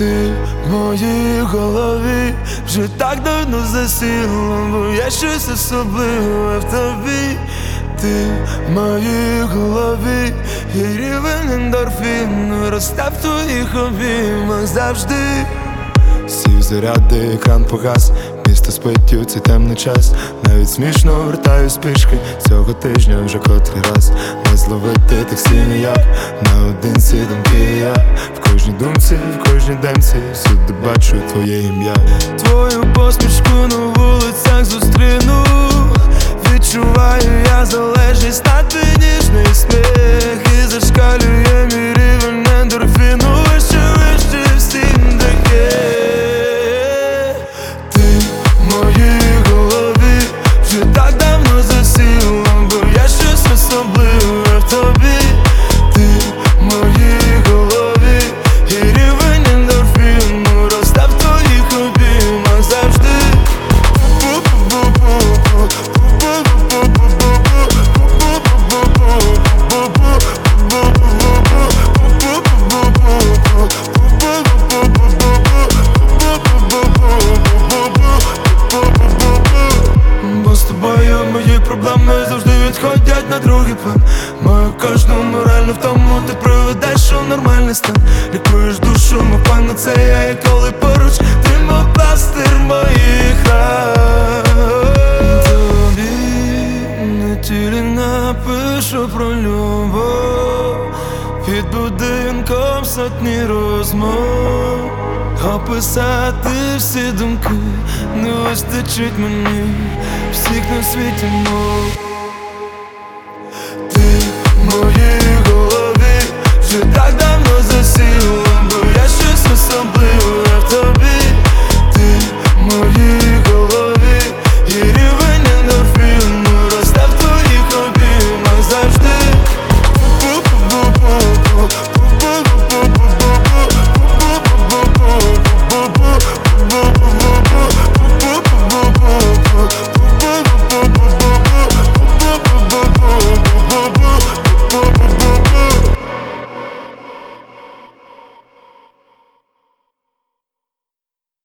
Ти в моїй голові вже так давно засіла, бо є щось особливе в тобі. Ти в моїй голові, і рівень ендорфіну росте в твоїх обіймах завжди. Сів заряди, екран погас, місто спить у цей темний час. Навіть смішно вертаюсь пішки, цього тижня вже котрий раз. Не зловити таксі ніяк, наодинці думки я. В кожній думці, в кожній демці, всюди бачу твоє ім'я. Твою посмішку на вулицях зустріну. Відчуваю я залежність на твій ніжний сміх. І зашкалює мій рівень ендорфіну вище всім таке. Ти в моїй голові вже так давно засіла, бо є щось особливе в тобі. Ти в моїй голові, і рівень ендорфіну росте в твоїх обіймах завжди. Бо з тобою мої проблеми завжди відходять на другий план. Мою кожну моральну втому ти приведеш у нормальний стан. Лікуєш душу, мов панацея, і коли поруч ти мов пластир моїх ран. Тобі на тілі напишу про любов, під будинком сотні розмов. Описати всі думки не вистачить мені всіх на світі мов.